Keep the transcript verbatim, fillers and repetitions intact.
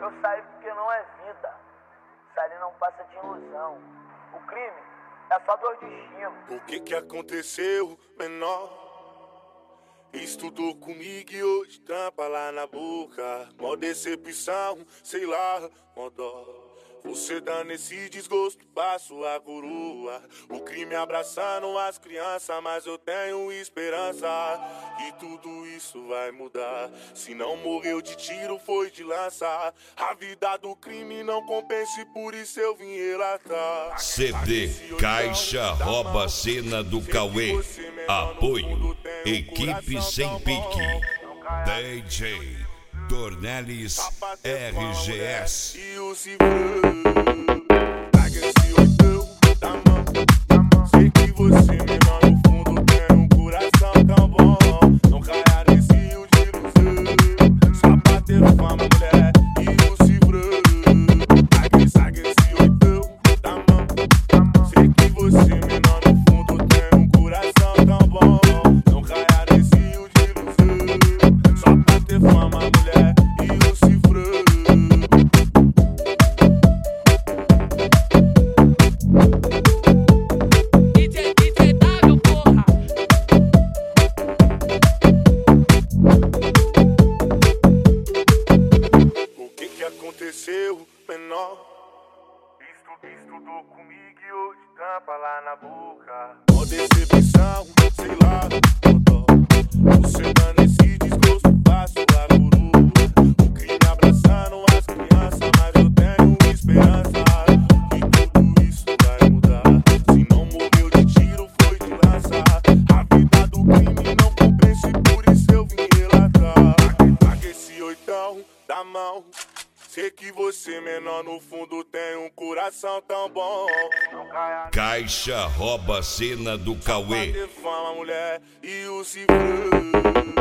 Eu saí porque não é vida. Sair não passa de ilusão. O crime é só dor de destino. O que que aconteceu, menor? Estudou comigo e hoje tampa lá na boca. Mó decepção, sei lá, mó dó. Você dando esse desgosto pra sua coroa. O crime abraçando as crianças, mas eu tenho esperança que tudo isso vai mudar. Se não morreu de tiro, foi de lança. A vida do crime não compensa e por isso eu vim relatar. C D Caixa Rouba Cena do Cauê. Apoio Equipe Sem Pique. D J Dornelis R G S. E o cifrão, pega esse oitão da mão. Sei que você, menor, no fundo tem um coração tão bom. Não caia nesse rio de ilusão, só pra ter fama, mulher. E o cifrão, pega esse oitão da mão. Sei que você, menor, no fundo tem um coração tão bom. Não caia nesse rio de ilusão, só pra ter fama, mulher. Aconteceu, menor. Estu, estudou comigo e hoje tampa lá na boca. Ó decepção, sei lá, dó. Você dando esse desgosto pra sua coroa. O crime abraçando as crianças, mas eu tenho esperança que tudo isso vai mudar. Se não morreu de tiro, foi de lança. A vida do crime não compensa e por isso eu vim relatar. Paga esse oitão da mão. Sei que você, menor, no fundo tem um coração tão bom. Caixa Rouba Cena do Cauê. Só pra ter fama, mulher, e o cifrão.